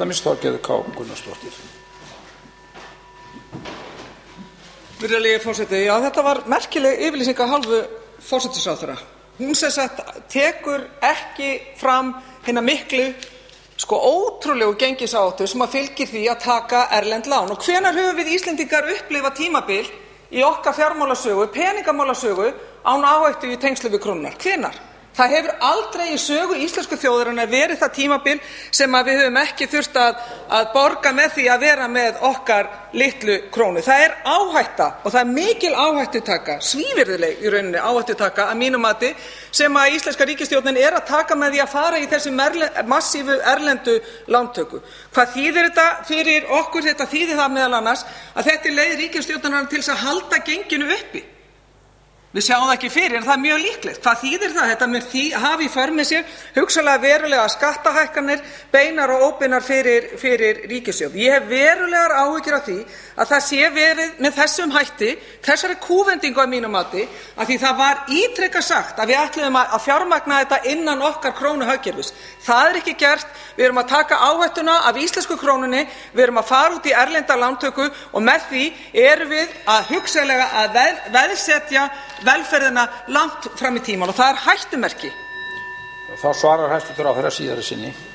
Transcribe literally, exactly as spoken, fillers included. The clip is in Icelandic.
Dæmis Þorgerður K. Gunnarsdóttir. Virðulegi forseti, já, þetta var merkileg yfirlýsing af hálfu forsætisráðherra. Hún sem sagt tekur ekki fram hina miklu, sko ótrúlegu gengisáhættu sem að fylgir því að taka erlend lán. Og hvenær höfum við Íslendingar upplifað tímabil í okkar fjármálasögu, peningamálasögu án áhættu í tengslum við krónunnar? Hvenær? Það hefur aldrei í sögu íslensku þjóðarinnar verið það tímabil sem að við höfum ekki þurft að, að borga með því að vera með okkar litlu krónu. Það er áhætta og það er mikil áhættutaka, svívirðileg í rauninni áhættutaka að mínu mati sem að íslenska ríkisstjórnin er að taka með því að fara í þessi massífu erlendu lántöku. Hvað þýðir þetta fyrir okkur? Þetta þýðir það meðal annars að þetta er leið ríkisstjórnarinnar til þess að halda genginu uppi. Við sjáum það ekki fyrir, en það er mjög líklegt. Hvað þýðir það? Þetta mun því hafi í för með sér hugsanlega verulega skattahækkanir, beinar og óbeinar fyrir, fyrir ríkissjóð. Ég hef verulegar áhyggjur af því að það sé verið með þessum hætti, þessari kúvendingu að mínu mati, að því það var ítrekað sagt að við ætluðum að fjármagna þetta innan okkar krónuhagkerfis. Það er ekki gert. Við erum að taka áhættuna af íslensku krónunni, við erum að fara út í erlenda lántöku og með því erum við að hugsanlega að veð, veðsetja velferðina langt fram í tímann og það er hættumerki. Þá svarar hæstv. ráðherra síðari sinni.